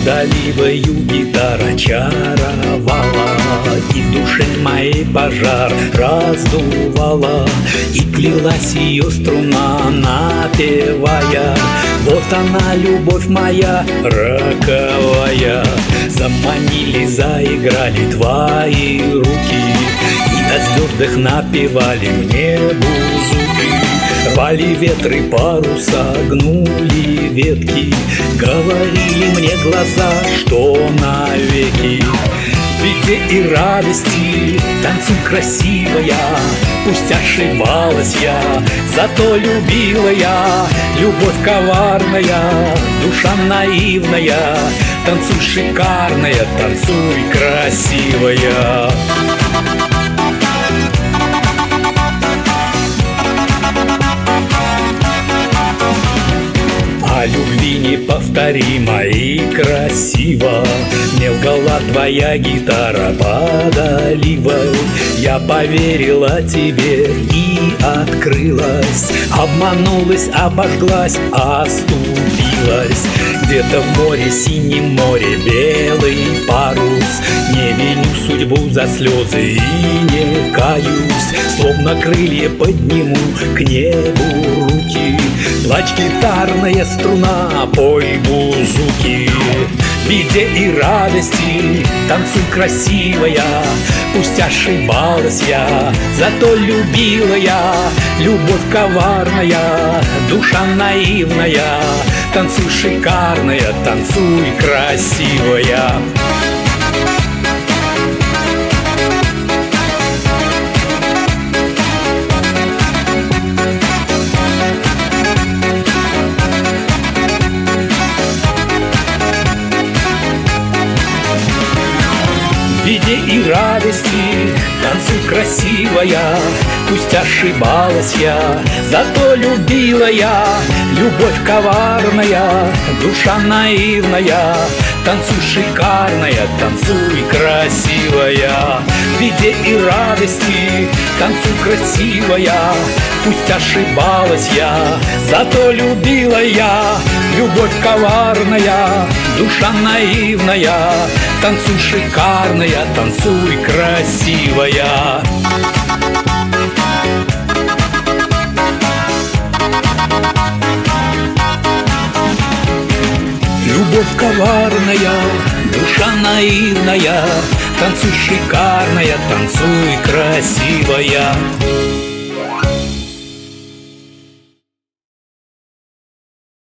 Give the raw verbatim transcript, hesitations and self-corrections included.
Педаливою гитара чаровала, и в душе моей пожар раздувала, и клялась ее струна, напевая: вот она, любовь моя роковая. Заманили, заиграли твои руки, и о звездах напевали мне бузуки. Рвали ветры паруса, гнули ветки, говорили мне глаза, что навеки. В беде и радости танцуй, красивая, пусть ошибалась я, зато любила я. Любовь коварная, душа наивная, танцуй, шикарная, танцуй, красивая. О любви неповторимо и красиво мне лгала твоя гитара под оливой. Я поверила тебе и открылась, обманулась, обожглась, оступилась. Где-то в море, синем море, белый парус. Не виню судьбу за слезы и не каюсь, словно крылья подниму к небу руки. Плачь, гитарная струна, пой, бузуки. В беде и радости танцуй, красивая, пусть ошибалась я, зато любила я. Любовь коварная, душа наивная, танцуй, шикарная, танцуй, красивая. В беде и радости танцуй, красивая, пусть ошибалась я, зато любила я. Любовь коварная, душа наивная, танцуй, шикарная, танцуй, красивая. В беде и радости танцуй, красивая, пусть ошибалась я, зато любила я. Любовь коварная, душа наивная, танцуй, шикарная, танцуй, красивая. Любовь коварная, душа наивная, танцуй, шикарная, танцуй, красивая.